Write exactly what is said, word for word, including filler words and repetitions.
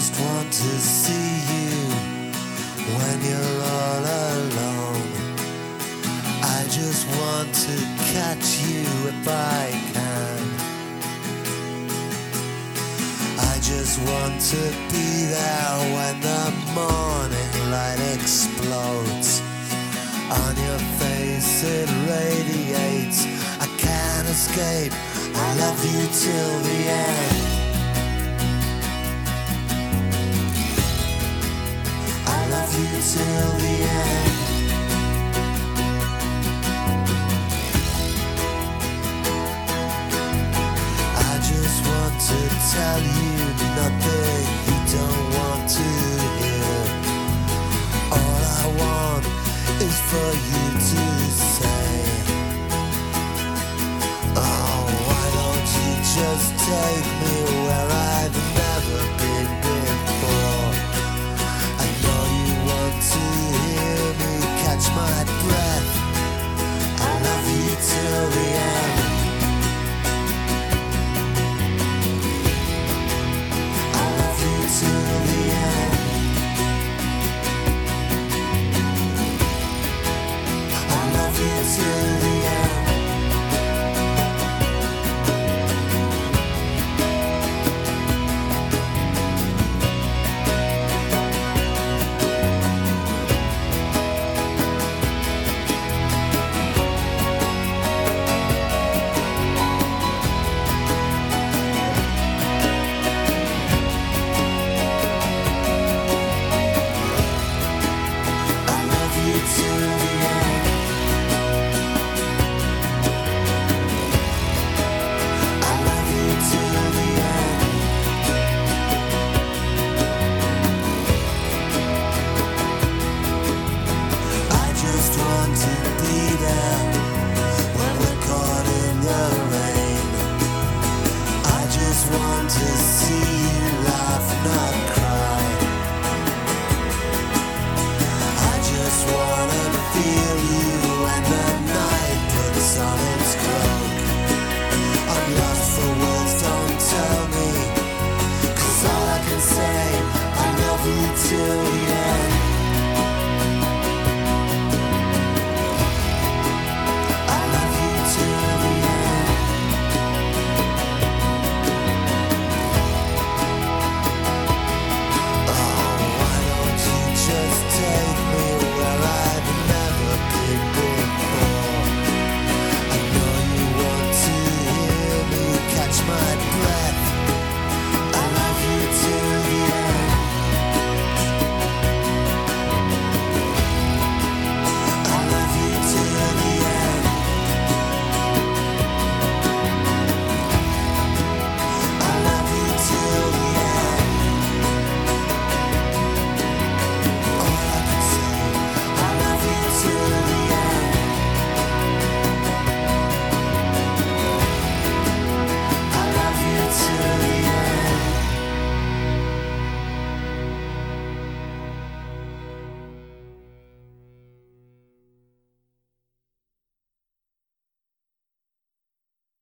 just want to see you when you're all alone. I just want to catch you if I can. I just want to be there when the morning light explodes. On your face it radiates. I can't escape. I love you till the end. I love you till the end. I just want to tell you nothing.